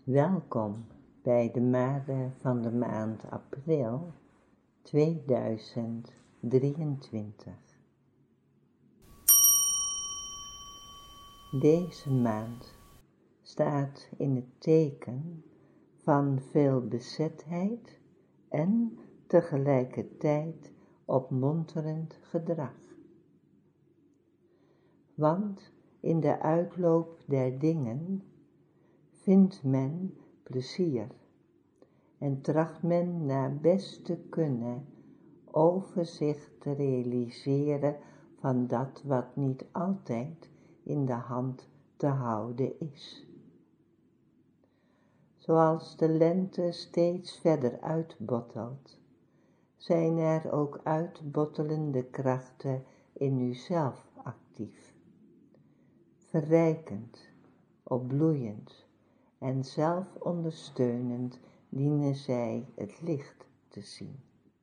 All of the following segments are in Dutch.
Welkom bij de Made van de maand april 2023. Deze maand staat in het teken van veel bezetheid en tegelijkertijd opmunterend gedrag. Want in de uitloop der dingen vindt men plezier en tracht men naar best te kunnen overzicht te realiseren van dat wat niet altijd in de hand te houden is. Zoals de lente steeds verder uitbottelt, zijn er ook uitbottelende krachten in uzelf actief. Verrijkend, opbloeiend en zelfondersteunend dienen zij het licht te zien.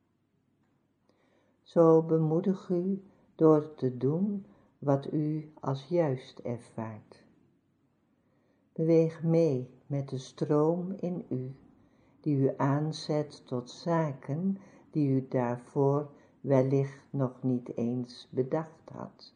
Zo bemoedig u door te doen wat u als juist ervaart. Beweeg mee met de stroom in u, die u aanzet tot zaken die u daarvoor wellicht nog niet eens bedacht had.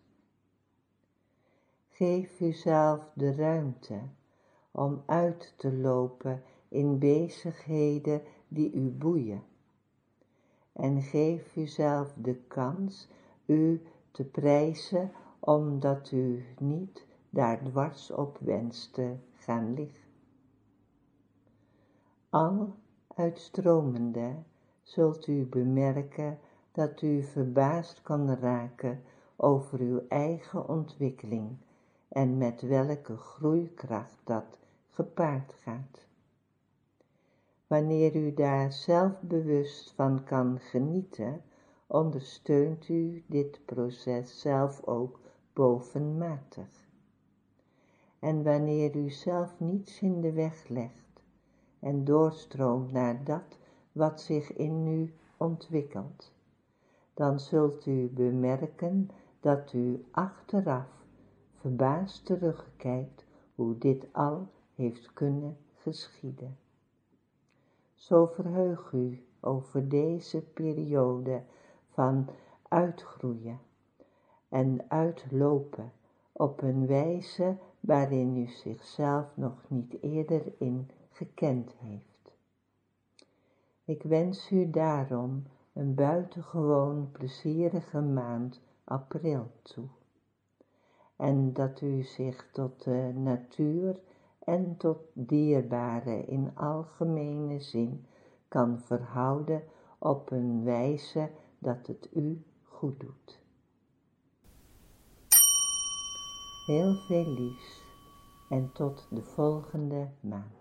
Geef uzelf de ruimte om uit te lopen in bezigheden die u boeien. En geef uzelf de kans u te prijzen omdat u niet daar dwars op wenst te gaan liggen. Al uitstromende zult u bemerken dat u verbaasd kan raken over uw eigen ontwikkeling en met welke groeikracht dat gepaard gaat. Wanneer u daar zelfbewust van kan genieten, ondersteunt u dit proces zelf ook bovenmatig. En wanneer u zelf niets in de weg legt en doorstroomt naar dat wat zich in u ontwikkelt, dan zult u bemerken dat u achteraf verbaasd terugkijkt hoe dit al heeft kunnen geschieden. Zo verheug u over deze periode van uitgroeien en uitlopen op een wijze waarin u zichzelf nog niet eerder in gekend heeft. Ik wens u daarom een buitengewoon plezierige maand april toe. En dat u zich tot de natuur en tot dierbaren in algemene zin kan verhouden op een wijze dat het u goed doet. Heel veel liefs en tot de volgende maand.